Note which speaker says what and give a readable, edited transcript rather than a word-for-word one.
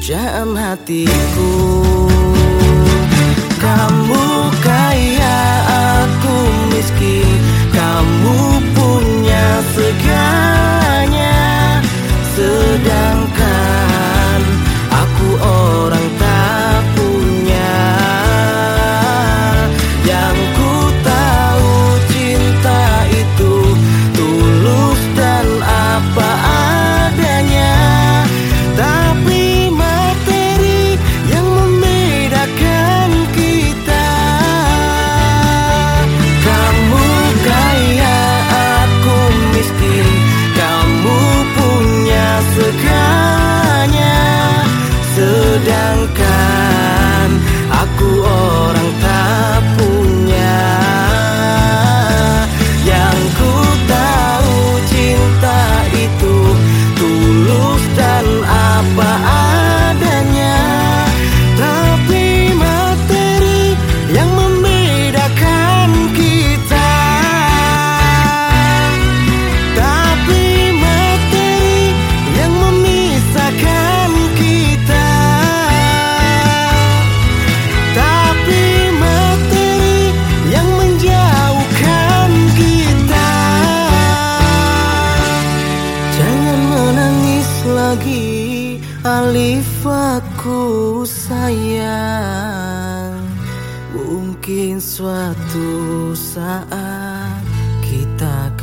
Speaker 1: pujaan hatiku. Kamu kaya, aku miskin. Kamu punya segalanya, sedangkan aku orang tak punya. Yang ku tahu cinta itu tulus dan apa adanya, tapi materi yang membedakan kita. Kamu kaya, aku miskin. Kamu punya segalanya, sedangkan aku orang tak punya. Yang ku tahu cinta itu tulus dan apa adanya, tapi materi yang membedakan kita. Tapi materi yang memisahkan kita. Tapi materi yang menjauhkan kita. Jangan menangis lagi, Alif, aku sayang. Mungkin suatu saat kita